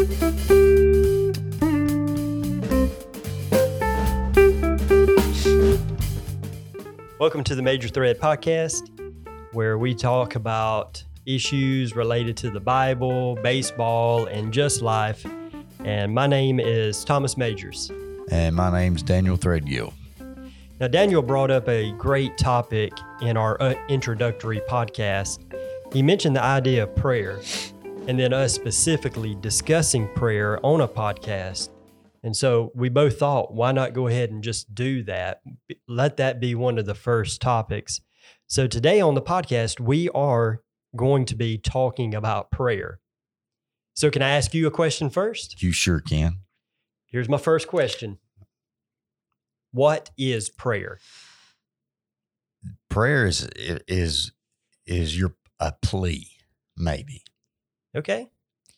Welcome to the Major Thread Podcast, where we talk about issues related to the Bible, baseball, and just life. And my name is Thomas Majors. And my name's Daniel Threadgill. Now, Daniel brought up a great topic in our introductory podcast. He mentioned the idea of prayer, and then us specifically discussing prayer on a podcast. And so we both thought, why not go ahead and just do that? Let that be one of the first topics. So today on the podcast, we are going to be talking about prayer. So can I ask you a question first? You sure can. Here's my first question. What is prayer? Prayer is a plea, maybe. Okay.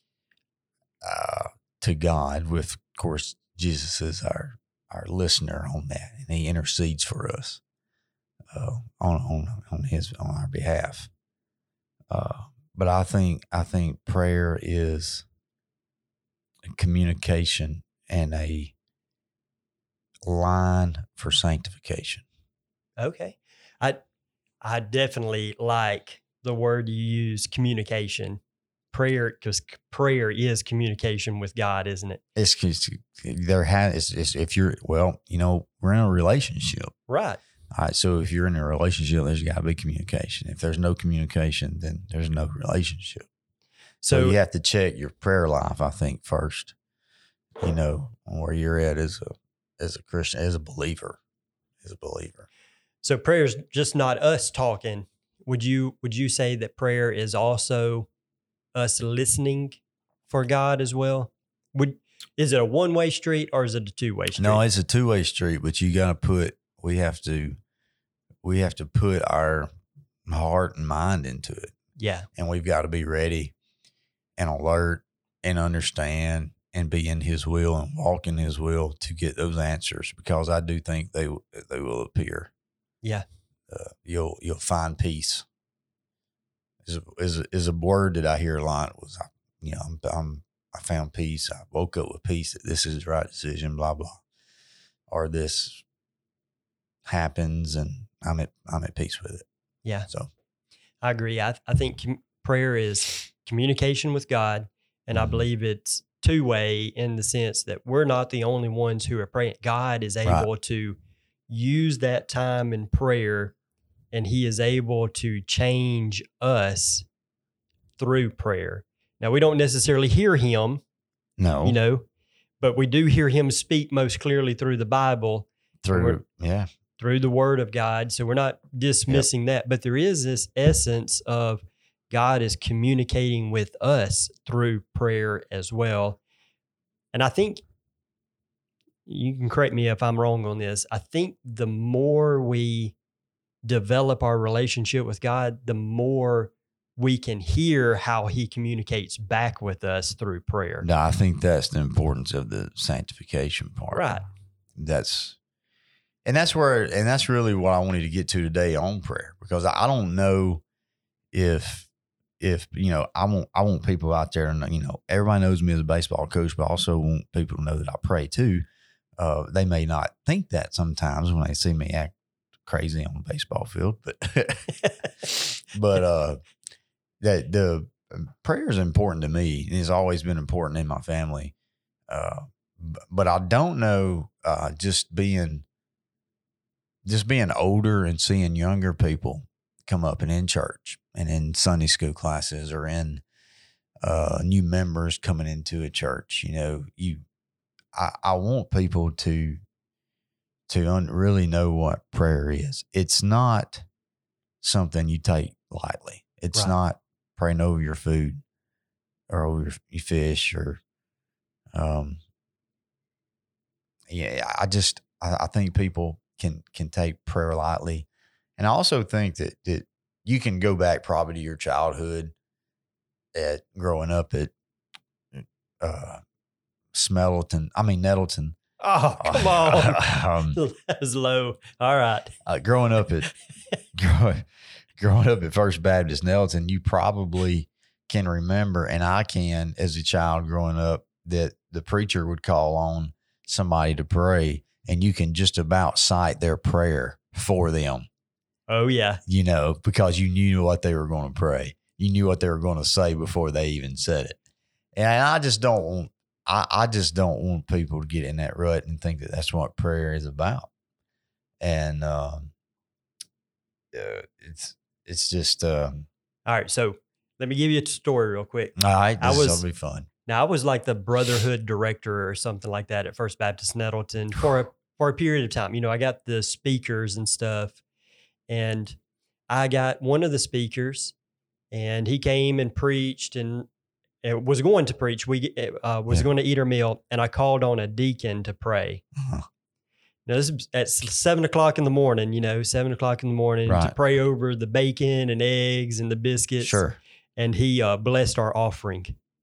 To God, with, of course, Jesus is our listener on that, and he intercedes for us on our behalf. But I think prayer is a communication and a line for sanctification. Okay. I definitely like the word you use, communication. Prayer, because prayer is communication with God, isn't it? If you're, we're in a relationship. Right. All right. So if you're in a relationship, there's got to be communication. If there's no communication, then there's no relationship. So you have to check your prayer life, I think, first, where you're at as a Christian, as a believer. So prayer is just not us talking. Would you say that prayer is also us listening for God as well? Is it a one-way street or is it a two-way street? No, it's a two-way street, but we have to put our heart and mind into it. Yeah. And we've got to be ready and alert and understand and be in his will and walk in his will to get those answers, because I do think they will appear. Yeah. You'll find peace. Is a word that I hear a lot was, I found peace. I woke up with peace that this is the right decision, blah, blah. Or this happens and I'm at peace with it. Yeah. So I agree. I think prayer is communication with God. And I believe it's two-way in the sense that we're not the only ones who are praying. God is able to use that time in prayer, and he is able to change us through prayer. Now, we don't necessarily hear him, but we do hear him speak most clearly through the Bible. Through the word of God. So we're not dismissing that, but there is this essence of God is communicating with us through prayer as well. And I think, you can correct me if I'm wrong on this, I think the more we develop our relationship with God, the more we can hear how he communicates back with us through prayer. No, I think that's the importance of the sanctification part. Right. That's really what I wanted to get to today on prayer, because I don't know if I want people out there, and everybody knows me as a baseball coach, but I also want people to know that I pray too. They may not think that sometimes when they see me act crazy on the baseball field, but that the prayer is important to me. It's always been important in my family. But I don't know, just being older and seeing younger people come up and in church and in Sunday school classes, or in new members coming into a church, I want people to really know what prayer is. It's not something you take lightly. It's not praying over your food or over your fish or, I think people can take prayer lightly. And I also think that you can go back probably to your childhood at growing up at Nettleton. Oh, come on. That was low. All right. Growing up at First Baptist Nettleton, you probably can remember, and I can, as a child growing up, that the preacher would call on somebody to pray, and you can just about cite their prayer for them. Oh, yeah. Because you knew what they were going to pray. You knew what they were going to say before they even said it. And I just don't want people to get in that rut and think that that's what prayer is about. And it's just all right. So let me give you a story real quick. All right, that'll be fun. Now, I was like the brotherhood director or something like that at First Baptist Nettleton for a period of time. I got the speakers and stuff, and I got one of the speakers, and he came and preached and was going to preach. We was going to eat our meal, and I called on a deacon to pray. Uh-huh. Now, this is at 7 o'clock in the morning, 7 o'clock in the morning to pray over the bacon and eggs and the biscuits. Sure. And he blessed our offering.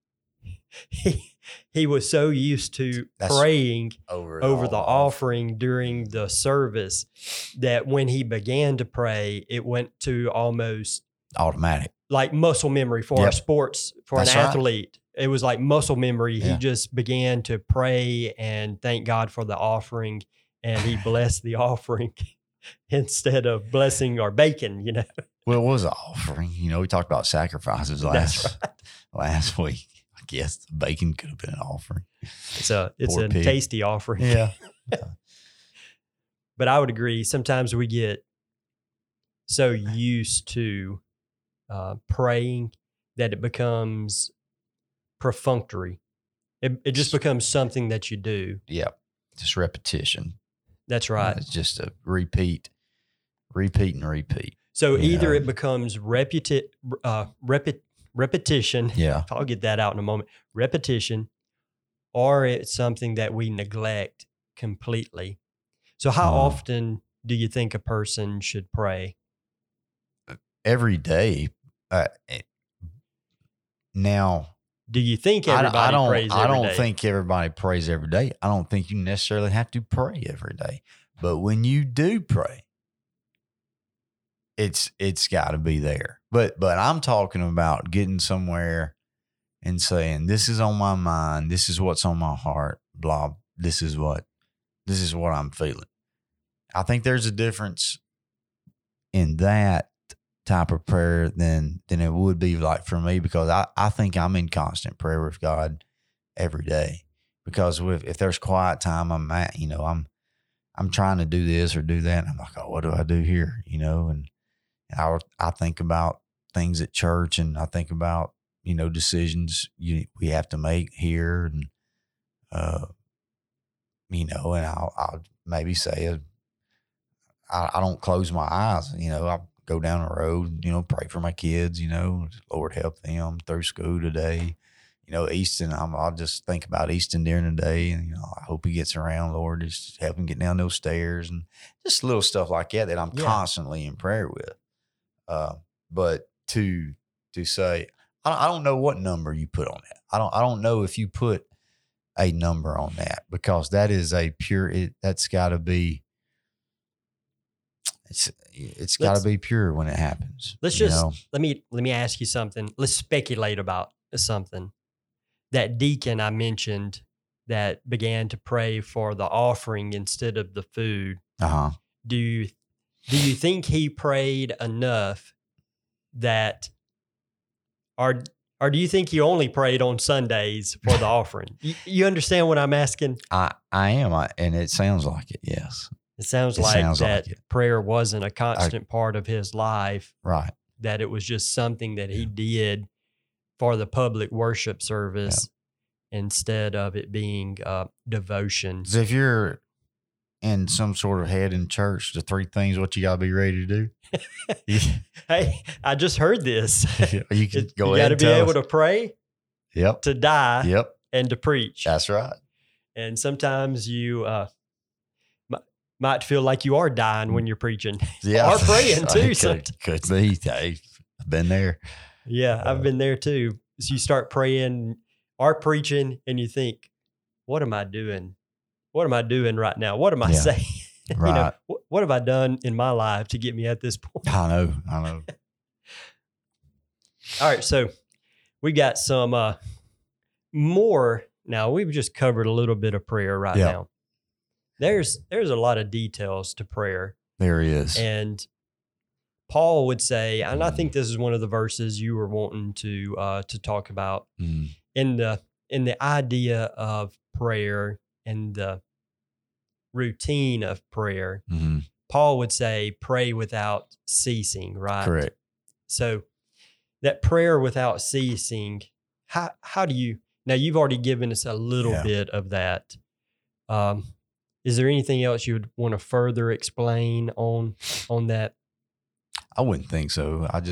He was so used to praying over the offering during the service that when he began to pray, it went to almost automatic, like muscle memory for our sports, for an athlete. It was like muscle memory. Yeah. He just began to pray and thank God for the offering, and he blessed the offering instead of blessing our bacon, Well, it was an offering. We talked about sacrifices last week. I guess the bacon could have been an offering. It's a tasty offering. Yeah. But I would agree. Sometimes we get so used to praying that it becomes perfunctory. It just becomes something that you do. Yeah. Just repetition. That's right. It's just a repeat. So either it becomes repetition. Yeah. I'll get that out in a moment. Repetition, or it's something that we neglect completely. So how often do you think a person should pray? Every day. Now, do you think everybody prays every day? I don't think everybody prays every day. I don't think you necessarily have to pray every day. But when you do pray, it's got to be there. But I'm talking about getting somewhere and saying, this is on my mind. This is what's on my heart. Blah. This is what I'm feeling. I think there's a difference in that type of prayer than it would be like for me, because I think I'm in constant prayer with God every day, because if there's quiet time, I'm trying to do this or do that. And I'm like, oh, what do I do here? And I think about things at church, and I think about, decisions we have to make here. And, and I'll maybe say, I don't close my eyes. I go down the road, pray for my kids, Lord help them through school today. Easton, I'll just think about Easton during the day, and, I hope he gets around, Lord, just help him get down those stairs, and just little stuff like that I'm constantly in prayer with. But to say, I don't know what number you put on that. I don't know if you put a number on that, because that is that's gotta be, it's got to be pure when it happens. Let's let me ask you something. Let's speculate about something. That deacon I mentioned that began to pray for the offering instead of the food. Uh-huh. Do you think he prayed enough that, or do you think he only prayed on Sundays for the offering? You understand what I'm asking? I am, and it sounds like it. Yes. It sounds like prayer wasn't a constant part of his life. Right. That it was just something that he did for the public worship service instead of it being devotion. So if you're in some sort of head in church, the three things, what you got to be ready to do? Hey, I just heard this. You can go you ahead. You got to be able to pray, yep, to die, yep, and to preach. That's right. And sometimes you might feel like you are dying when you're preaching. Yeah. Or praying too. Could be. I've been there. Yeah, I've been there too. So you start praying or preaching and you think, what am I doing? What am I doing right now? What am I saying? Right. What have I done in my life to get me at this point? I know. All right. So we got some more Now we've just covered a little bit of prayer right now. There's a lot of details to prayer. There is. And Paul would say, and I think this is one of the verses you were wanting to talk about in the idea of prayer and the routine of prayer. Paul would say, pray without ceasing, right? Correct. So that prayer without ceasing, how do you, now you've already given us a little bit of that. Is there anything else you would want to further explain on that? I wouldn't think so. I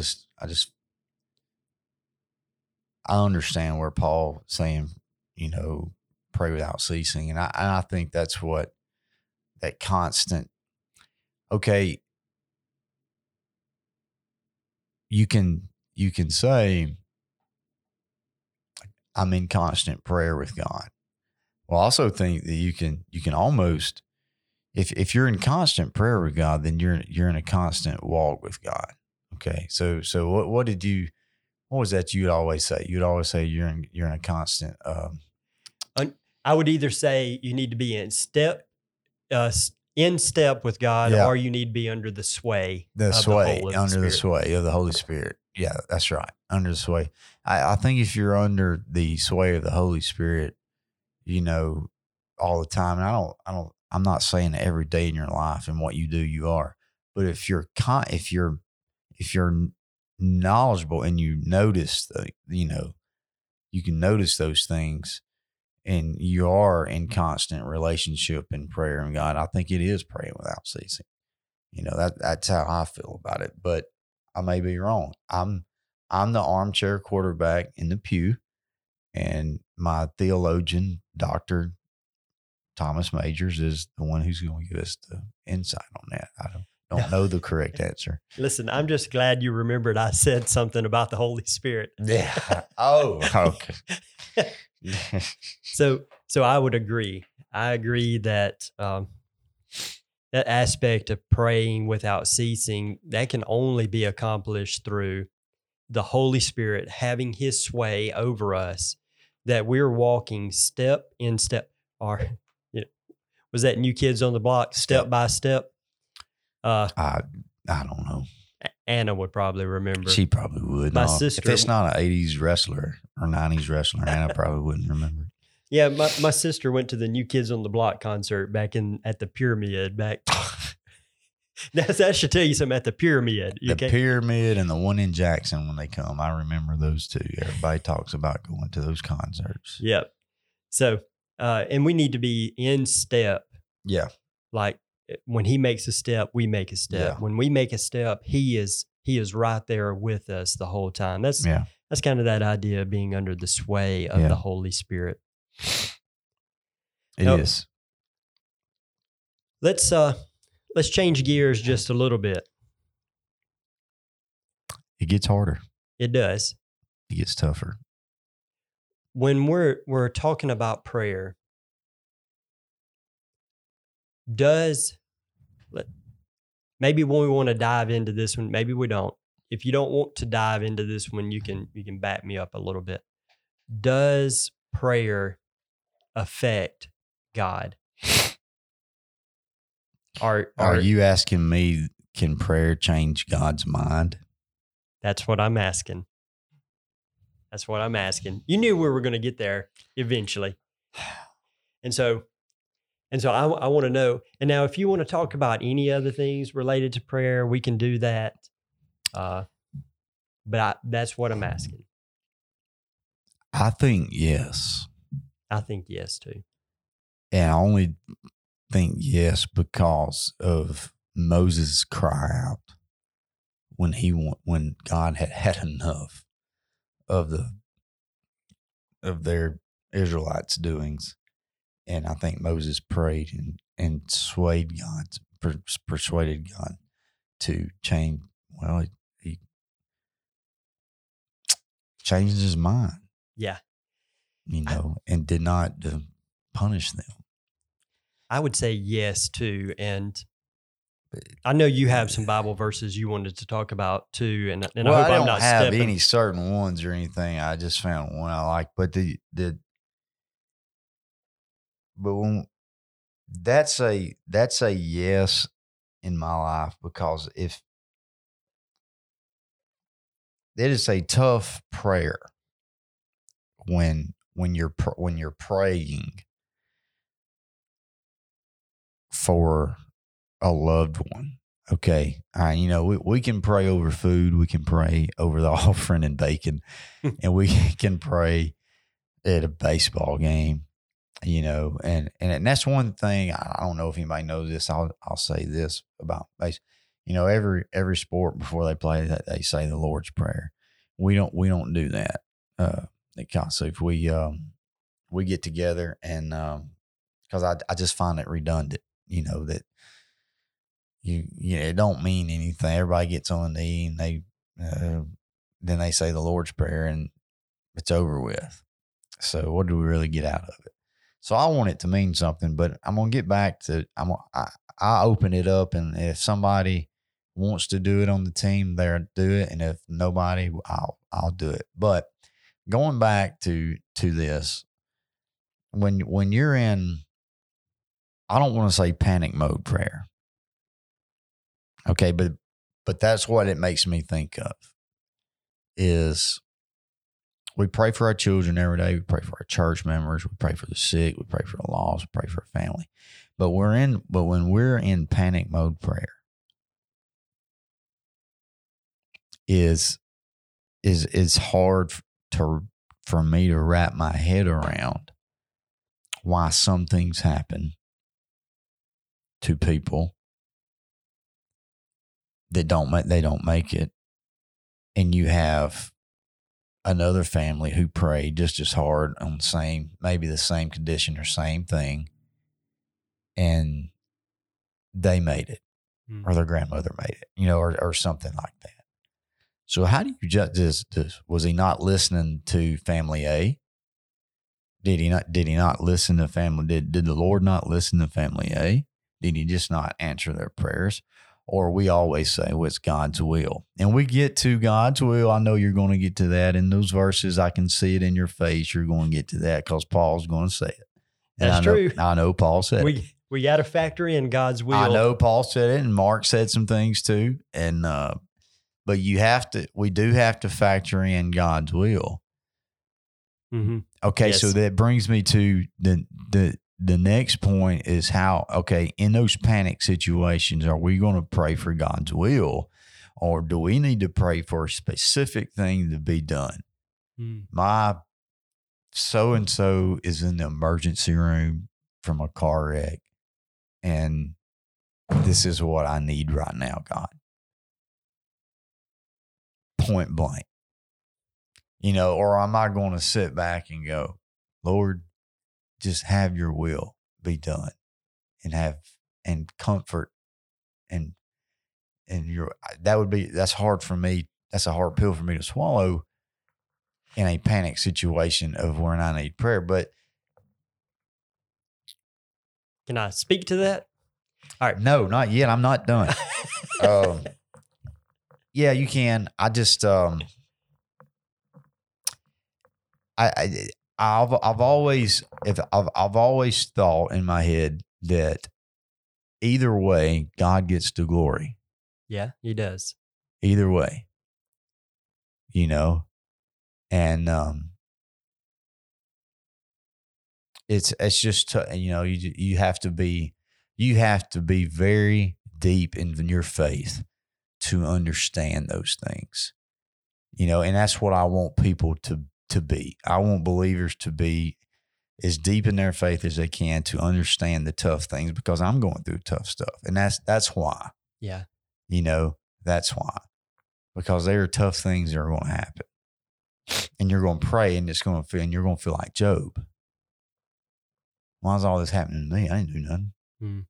understand where Paul saying, pray without ceasing. And I think that's what that constant, okay, you can say, I'm in constant prayer with God. Well, I also think that you can almost, if you're in constant prayer with God, then you're in a constant walk with God. Okay. So what was that you'd always say? You'd always say you're in a constant, I would either say you need to be in step with God, or you need to be under the sway of the sway of the Holy Spirit. Yeah, that's right. Under the sway. I think if you're under the sway of the Holy Spirit, all the time, and I'm not saying every day in your life and what you do, you are, but if you're knowledgeable and you notice you can notice those things, and you are in constant relationship and prayer and God, I think it is praying without ceasing. That's how I feel about it, but I may be wrong. I'm the armchair quarterback in the pew, and my theologian, Dr. Thomas Majors, is the one who's going to give us the insight on that. I don't know the correct answer. Listen, I'm just glad you remembered I said something about the Holy Spirit. Yeah. Oh, okay. So I would agree. I agree that that aspect of praying without ceasing, that can only be accomplished through the Holy Spirit having his sway over us, that we're walking step in step, or was that New Kids on the Block, step by step? I don't know. Anna would probably remember. She probably would. My sister, if it's not an 80s wrestler or 90s wrestler, Anna probably wouldn't remember. Yeah, my sister went to the New Kids on the Block concert back at the Pyramid. That should tell you something. At the Pyramid. Pyramid and the one in Jackson when they come. I remember those two. Everybody talks about going to those concerts. Yep. So, and we need to be in step. Yeah. Like when he makes a step, we make a step. Yeah. When we make a step, he is right there with us the whole time. That's kind of that idea of being under the sway of the Holy Spirit. It is. Let's change gears just a little bit. It gets harder. It does. It gets tougher. When we're talking about prayer, maybe when we want to dive into this one, maybe we don't. If you don't want to dive into this one, you can back me up a little bit. Does prayer affect God? Are you asking me, can prayer change God's mind? That's what I'm asking. You knew we were going to get there eventually. And so I want to know. And now if you want to talk about any other things related to prayer, we can do that. But that's what I'm asking. I think yes. I think yes too. And I only think yes because of Moses' cry out when God had enough of their Israelites' doings, and I think Moses prayed and persuaded God to change. Well, he changed his mind. Yeah, and did not punish them. I would say yes too, and I know you have some Bible verses you wanted to talk about too, and I hope I'm not have stepping. any certain ones or anything. I just found one I like, but the that's a yes in my life, because if it is a tough prayer when you're praying for a loved one. Okay. We can pray over food. We can pray over the offering and bacon, and we can pray at a baseball game, and that's one thing. I don't know if anybody knows this. I'll say this about base. Every sport before they play, that they say the Lord's Prayer. We don't do that. At Kossuth, we get together, and because I just find it redundant. That it don't mean anything. Everybody gets on the knee, and then they say the Lord's Prayer, and it's over with. So what do we really get out of it? So I want it to mean something, but I'm gonna get back to I open it up, and if somebody wants to do it on the team, they'll do it, and if nobody, I'll do it. But going back to this, when you're in, I don't want to say panic mode prayer. Okay, but that's what it makes me think of, is we pray for our children every day. We pray for our church members. We pray for the sick. We pray for the lost. We pray for our family. But when we're in panic mode prayer, is hard for me to wrap my head around why some things happen to people that don't make it, and you have another family who prayed just as hard on maybe the same condition or same thing, and they made it, or their grandmother made it, or something like that. So how do you just was he not listening to family A? Did he not listen to family? Did the Lord not listen to family A? Did he just not answer their prayers? Or we always say, well, it's God's will. And we get to God's will. I know you're going to get to that in those verses. I can see it in your face. You're going to get to that because Paul's going to say it. And That's true. I know Paul said it. We got to factor in God's will. I know Paul said it, and Mark said some things too. And but we do have to factor in God's will. Mm-hmm. Okay, yes. So that brings me to the next point is how, in those panic situations, are we going to pray for God's will, or do we need to pray for a specific thing to be done? My so-and-so is in the emergency room from a car wreck, and this is what I need right now, God. Point blank. Or am I going to sit back and go, Lord, just have your will be done, and comfort and that's hard for me. That's a hard pill for me to swallow in a panic situation of when I need prayer. But can I speak to that? All right. No, not yet. I'm not done. Yeah, you can. I just, I've always thought in my head that either way, God gets the glory. Yeah, he does. Either way, and it's just you have to be very deep in your faith to understand those things, and that's what I want people to be. I want believers to be as deep in their faith as they can to understand the tough things, because I'm going through tough stuff, and that's why. Yeah, that's why, because there are tough things that are going to happen, and you're going to pray, and you're going to feel like Job. Why is all this happening to me? I didn't do nothing.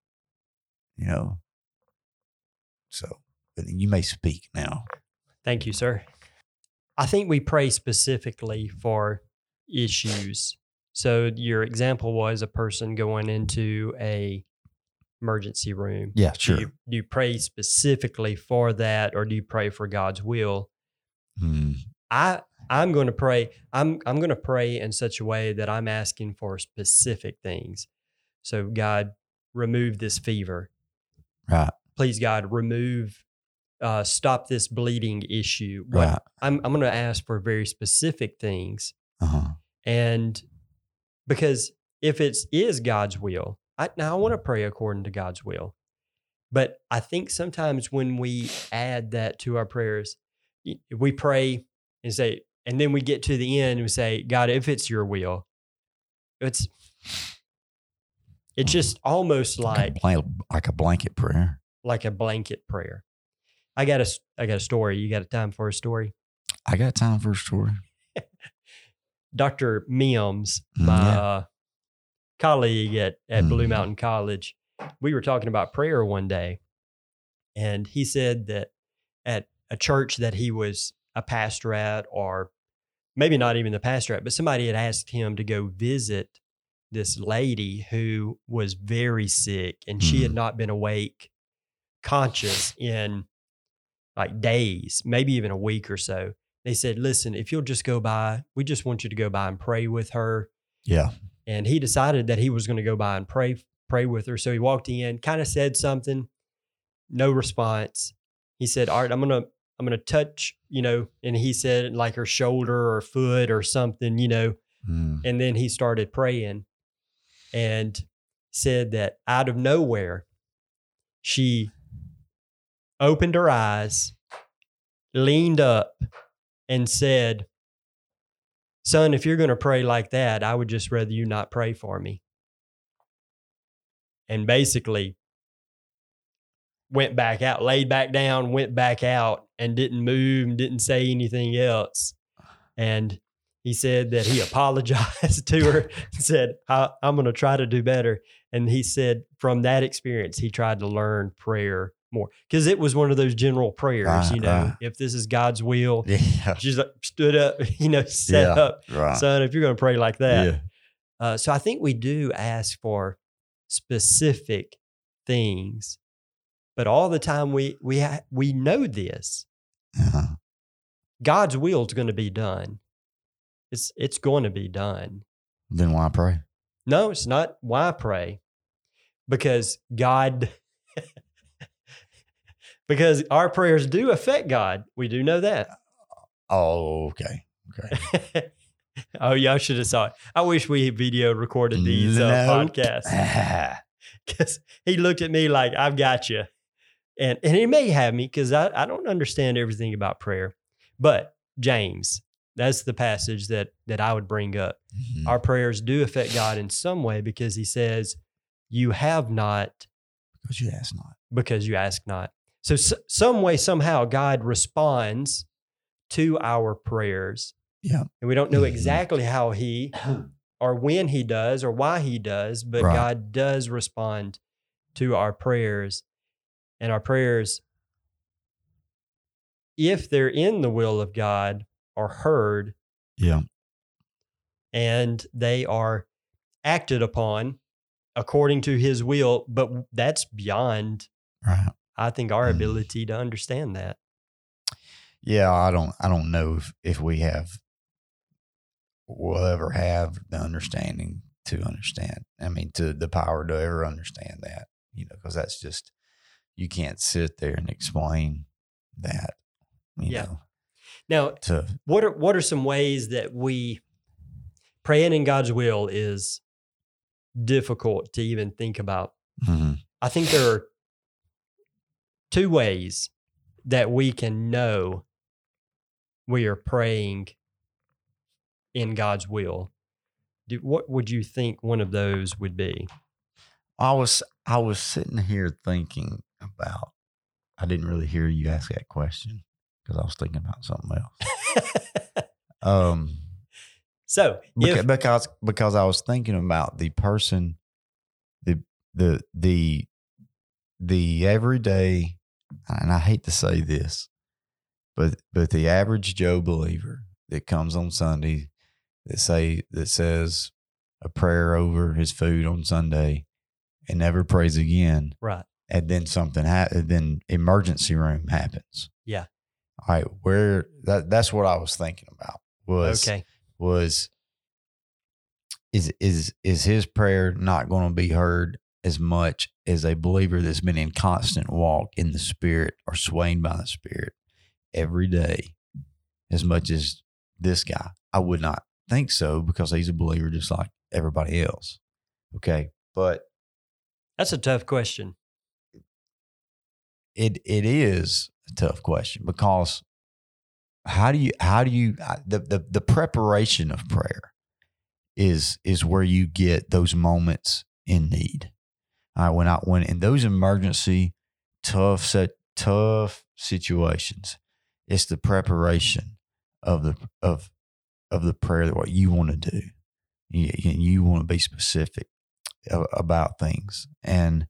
So, but you may speak now. Thank you, sir. I think we pray specifically for issues. So your example was a person going into a emergency room. Yeah, sure. Do you pray specifically for that, or do you pray for God's will? Hmm. I I'm going to pray. I'm going to pray in such a way that I'm asking for specific things. So God, remove this fever. Right. Please, God, stop this bleeding issue. Right. I'm going to ask for very specific things. Uh-huh. And because if it is God's will, I want to pray according to God's will. But I think sometimes when we add that to our prayers, we pray and say, and then we get to the end and we say, God, if it's your will, it's just almost like a blanket prayer. Like a blanket prayer. I got a story. You got a time for a story? I got time for a story. Dr. Mims, my colleague at Blue Mountain College, we were talking about prayer one day, and he said that at a church that he was a pastor at, or maybe not even the pastor at, but somebody had asked him to go visit this lady who was very sick, and she had not been awake, conscious in like days, maybe even a week or so. They said, listen, if you'll just go by, we just want you to go by and pray with her. Yeah. And he decided that he was going to go by and pray with her. So he walked in, kind of said something, no response. He said, all right, I'm going to touch, and he said like her shoulder or foot or something, and then he started praying and said that out of nowhere, she opened her eyes, leaned up, and said, son, if you're going to pray like that, I would just rather you not pray for me. And basically went back out, laid back down, went back out, and didn't move and didn't say anything else. And he said that he apologized to her and said, I'm going to try to do better. And he said from that experience, he tried to learn prayer more, because it was one of those general prayers, right. If this is God's will, yeah. She's like, stood up, set up, right. Son, if you're going to pray like that. Yeah. So I think we do ask for specific things, but all the time we know this. Uh-huh. God's will is going to be done. It's going to be done. Then why pray? No, it's not why pray, because God. Because our prayers do affect God. We do know that. Oh, okay. Oh, y'all should have saw it. I wish we video recorded these podcasts. Because he looked at me like, I've got you. And he may have me, because I don't understand everything about prayer. But James, that's the passage that I would bring up. Mm-hmm. Our prayers do affect God in some way, because he says, you have not. Because you ask not. Because you ask not. So some way, somehow, God responds to our prayers. Yeah. And we don't know exactly how he or when he does or why he does, but right. God does respond to our prayers. And our prayers, if they're in the will of God, are heard. Yeah. And they are acted upon according to his will, but that's beyond right. I think our ability to understand that. Yeah, I don't know if we'll ever have the understanding to understand. I mean, to the power to ever understand that, because that's just, you can't sit there and explain that, you know. Now, what are some ways that praying in God's will is difficult to even think about? Mm-hmm. I think there are 2 ways that we can know we are praying in God's will. What would you think one of those would be? I was sitting here thinking about, I didn't really hear you ask that question because I was thinking about something else. So because I was thinking about the person, the everyday, and I hate to say this, but the average Joe believer that comes on Sunday that says a prayer over his food on Sunday and never prays again. Right. And then then emergency room happens. Yeah. All right. That's what I was thinking about was Okay. Is his prayer not going to be heard as much as a believer that's been in constant walk in the Spirit or swayed by the Spirit every day as much as this guy? I would not think so, because he's a believer just like everybody else. Okay. But that's a tough question. It is a tough question, because how do you the preparation of prayer is where you get those moments in need. All right, when in those emergency tough situations, it's the preparation of the prayer, what you want to do. You want to be specific about things. And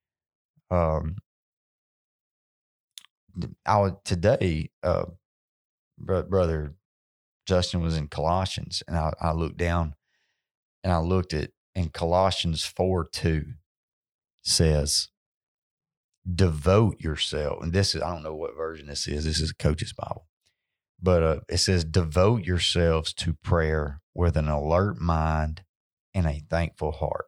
today, Brother Justin was in Colossians, and I looked down and I looked at, in Colossians 4:2 says, devote yourself. And this is, I don't know what version this is. This is a Coach's Bible. But it says, devote yourselves to prayer with an alert mind and a thankful heart.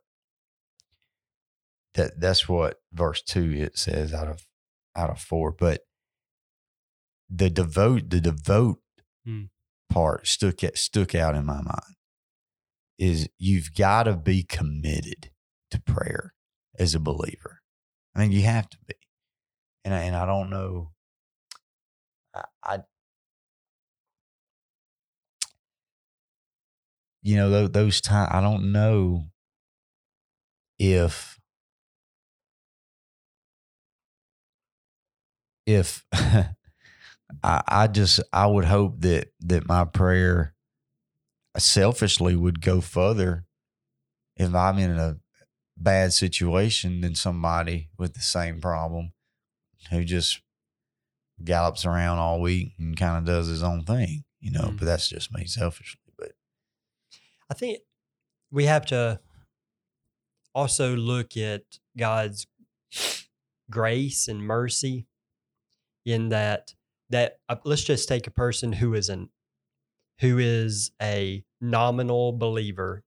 That's what verse 2 it says out of 4. But the devote part stuck out in my mind. Is you've got to be committed to prayer as a believer. I mean, you have to be. And I don't know. Those times, I don't know if I would hope that my prayer selfishly would go further if I'm in a bad situation than somebody with the same problem who just gallops around all week and kind of does his own thing, but that's just me selfishly. But I think we have to also look at God's grace and mercy in that let's just take a person who is a nominal believer,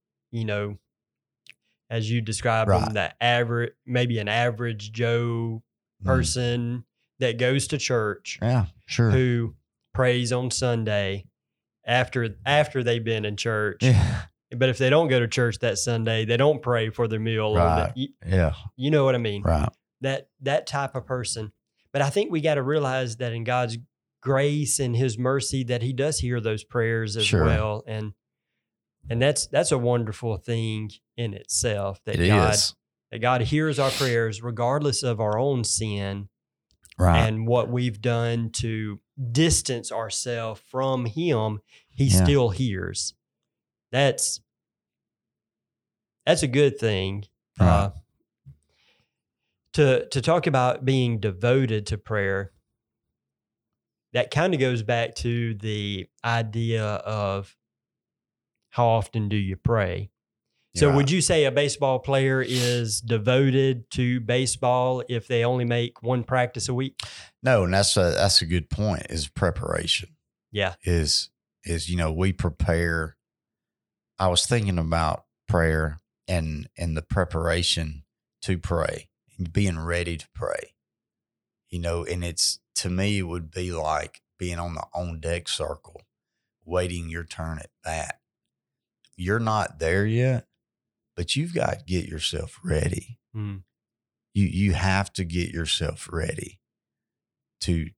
as you described them, that average, maybe an average Joe person that goes to church, yeah, sure, who prays on Sunday after they've been in church. Yeah. But if they don't go to church that Sunday, they don't pray for their meal. Right. Yeah. You know what I mean? Right. That type of person. But I think we got to realize that in God's grace and his mercy, that he does hear those prayers as well. And that's a wonderful thing in itself, that God hears our prayers regardless of our own sin, right, and what we've done to distance ourselves from him. He still hears. That's a good thing. Right. To talk about being devoted to prayer, that kind of goes back to the idea of how often do you pray? So would you say a baseball player is devoted to baseball if they only make one practice a week? No, and that's a good point, is preparation. Yeah. Is we prepare. I was thinking about prayer and the preparation to pray and being ready to pray. And it's, to me, it would be like being on the on deck circle, waiting your turn at bat. You're not there yet, but you've got to get yourself ready. You have to get yourself ready to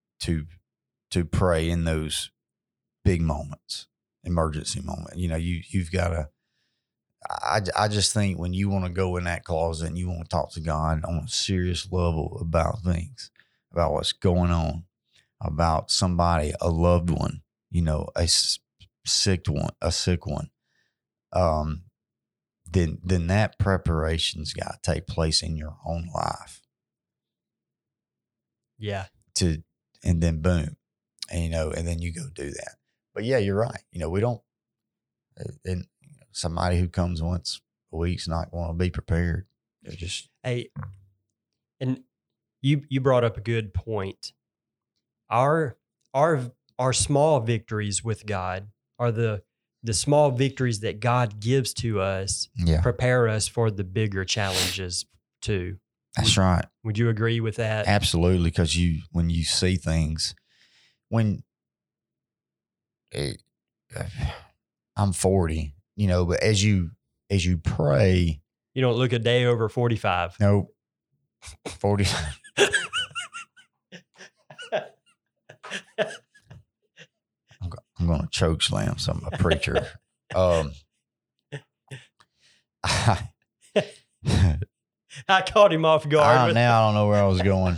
pray in those big moments, emergency moment. You've got to. I just think when you want to go in that closet and you want to talk to God on a serious level about things, about what's going on, about somebody, a loved one, a sick one, then that preparation's got to take place in your own life. Yeah. And then boom, and then you go do that. But yeah, you're right. We don't, and somebody who comes once a week's not going to be prepared. They're just, and you brought up a good point. Our small victories with God are the small victories that God gives to us prepare us for the bigger challenges too. That's right. Would you agree with that? Absolutely, because when you see things, I'm 40, but as you pray, you don't look a day over 45. Nope. 45. I'm going to choke slam a preacher. I caught him off guard. Now I don't know where I was going.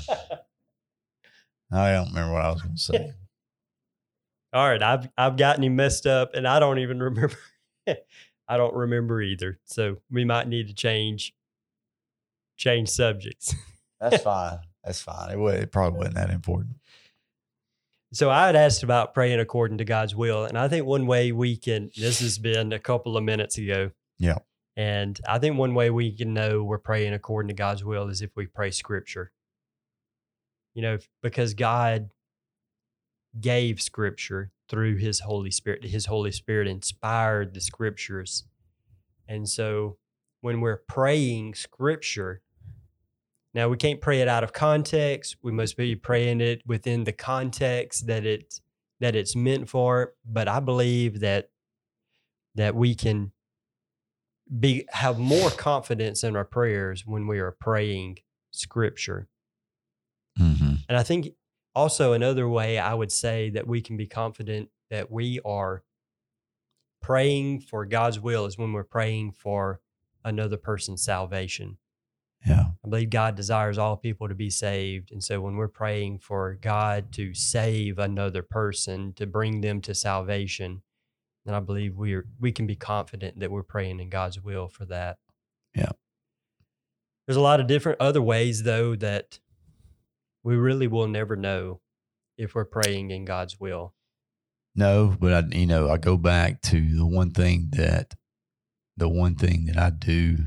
I don't remember what I was going to say. All right, I've gotten him messed up, and I don't even remember. I don't remember either. So we might need to change subjects. That's fine. That's fine. It probably wasn't that important. So I had asked about praying according to God's will, and I think one way we can. This has been a couple of minutes ago. Yeah. And I think one way we can know we're praying according to God's will is if we pray Scripture. Because God gave Scripture through His Holy Spirit. His Holy Spirit inspired the Scriptures. And so when we're praying Scripture, now we can't pray it out of context. We must be praying it within the context that it's meant for. But I believe that we can have more confidence in our prayers when we are praying Scripture. Mm-hmm. And I think also another way I would say that we can be confident that we are praying for God's will is when we're praying for another person's salvation. Yeah. I believe God desires all people to be saved. And so when we're praying for God to save another person, to bring them to salvation, then I believe we can be confident that we're praying in God's will for that. Yeah. There's a lot of different other ways, though, that we really will never know if we're praying in God's will. No, but I go back to the one thing that I do,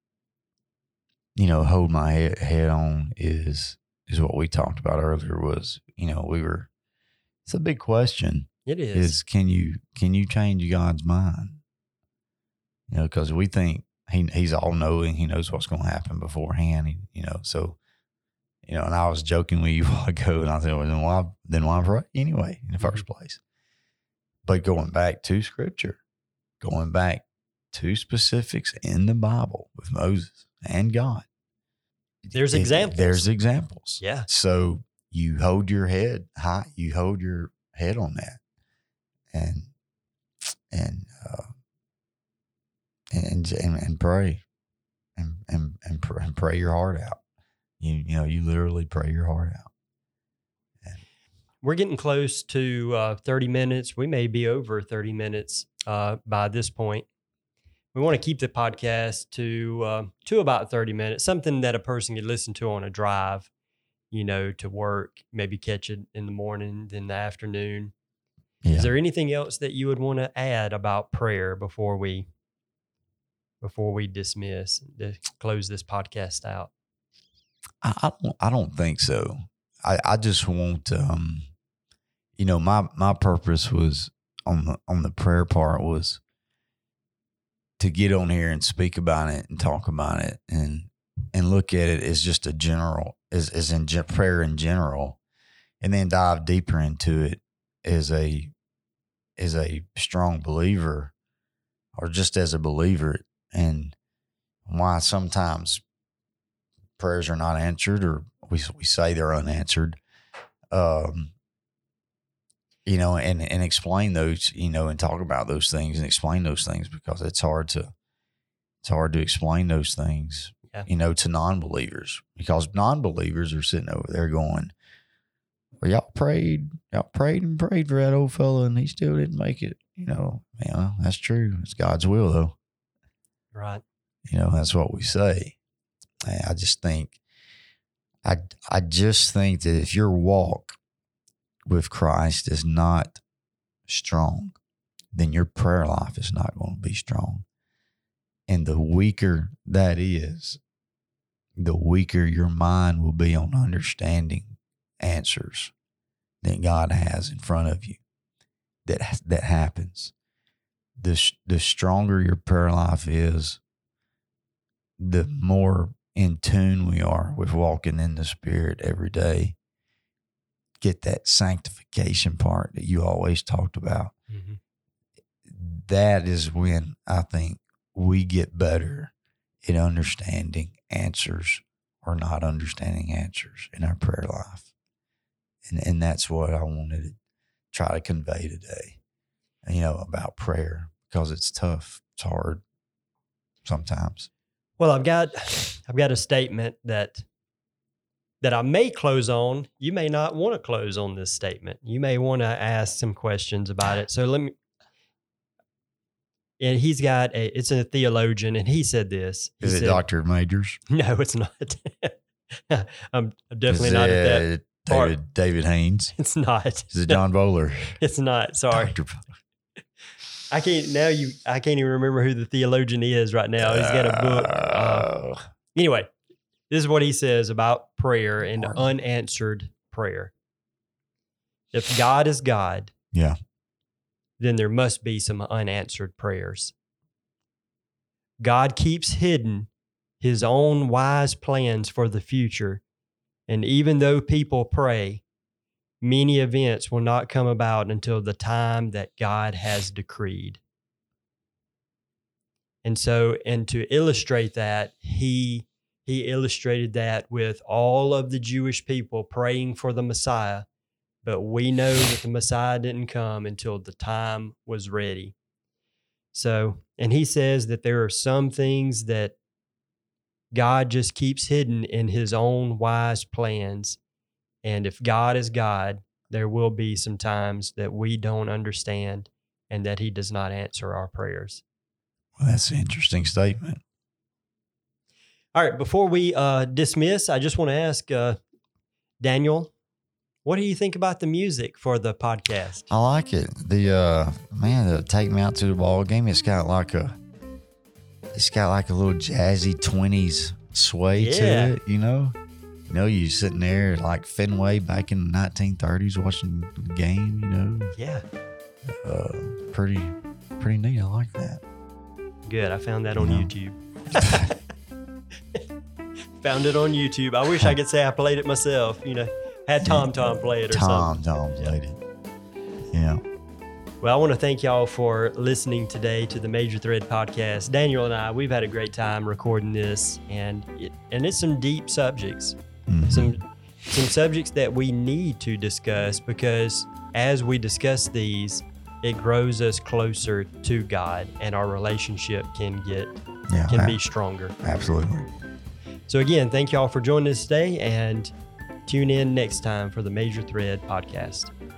hold my head on is what we talked about earlier was, it's a big question. It is. Can you change God's mind? Because we think he's all knowing. He knows what's going to happen beforehand. And I was joking with you a while ago, and I said, well, then why pray anyway in the first place? But going back to Scripture, going back to specifics in the Bible with Moses and God, there's examples. There's examples. Yeah. So you hold your head high. You hold your head on that. And pray and pray your heart out. You literally pray your heart out. We're getting close to 30 minutes. We may be over 30 minutes by this point. We want to keep the podcast to about 30 minutes, something that a person could listen to on a drive, to work, maybe catch it in the morning, then the afternoon. Yeah. Is there anything else that you would want to add about prayer before we dismiss to close this podcast out? I don't think so. I just want my purpose was on the prayer part was to get on here and speak about it and talk about it and look at it as just a general as in prayer in general, and then dive deeper into it as a strong believer or just as a believer, and why sometimes prayers are not answered or we say they're unanswered, and explain those, and talk about those things and explain those things, because it's hard to explain those things, to non-believers, because non-believers are sitting over there going, well, y'all prayed for that old fella and he still didn't make it. That's true. It's God's will though. Right. That's what we say. I just think that if your walk with Christ is not strong, then your prayer life is not going to be strong. And the weaker that is, the weaker your mind will be on understanding answers that God has in front of you. That happens. the stronger your prayer life is, the more in tune we are with walking in the Spirit every day. Get that sanctification part that you always talked about. Mm-hmm. That is when I think we get better at understanding answers or not understanding answers in our prayer life. And that's what I wanted to try to convey today, about prayer, because it's tough. It's hard sometimes. Well, I've got a statement that I may close on. You may not want to close on this statement. You may want to ask some questions about it. So let me. And it's a theologian, and he said this. Is it Dr. Majors? No, it's not. I'm definitely not at that. David Haynes? It's not. Is it John Bowler? It's not. Sorry. Dr. Bowler. I can't even remember who the theologian is right now. He's got a book. Anyway, this is what he says about prayer and unanswered prayer. If God is God, yeah, then there must be some unanswered prayers. God keeps hidden his own wise plans for the future, and even though people pray, many events will not come about until the time that God has decreed. And to illustrate that, he illustrated that with all of the Jewish people praying for the Messiah, but we know that the Messiah didn't come until the time was ready. So, and he says that there are some things that God just keeps hidden in his own wise plans. And if God is God, there will be some times that we don't understand and that he does not answer our prayers. Well, that's an interesting statement. All right, before we dismiss, I just want to ask Daniel, what do you think about the music for the podcast? I like it. The Take Me Out to the Ball Game, it's got like a little jazzy 20s sway to it, you sitting there like Fenway back in the 1930s watching the game, Yeah. Pretty neat. I like that. Good. I found that on YouTube. Found it on YouTube. I wish I could say I played it myself, had Tom play it or something. Tom played it. Yeah. Well, I want to thank y'all for listening today to the Major Thread Podcast. Daniel and I, we've had a great time recording this, and it's some deep subjects, some subjects that we need to discuss, because as we discuss these, it grows us closer to God, and our relationship can be stronger. Absolutely. So again, thank y'all for joining us today, and tune in next time for the Major Thread Podcast.